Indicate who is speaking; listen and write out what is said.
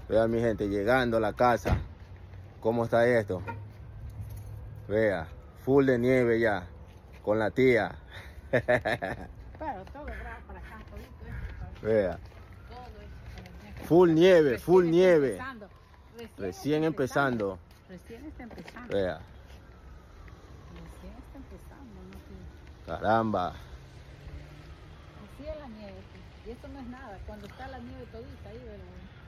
Speaker 1: Vea mi gente, llegando a la casa. ¿Cómo está esto? Vea, full de nieve ya. Con la tía.
Speaker 2: Pero todo bravo para acá, todito esto.
Speaker 1: Vea.
Speaker 2: Todo esto.
Speaker 1: Full nieve, full
Speaker 2: Recién
Speaker 1: nieve.
Speaker 2: está empezando.
Speaker 1: Recién empezando.
Speaker 2: Recién está empezando.
Speaker 1: Vea.
Speaker 2: Recién está empezando, ¿no? Sí.
Speaker 1: Caramba.
Speaker 2: Así es la nieve. Y esto no es nada. Cuando está la nieve todita ahí, ¿verdad?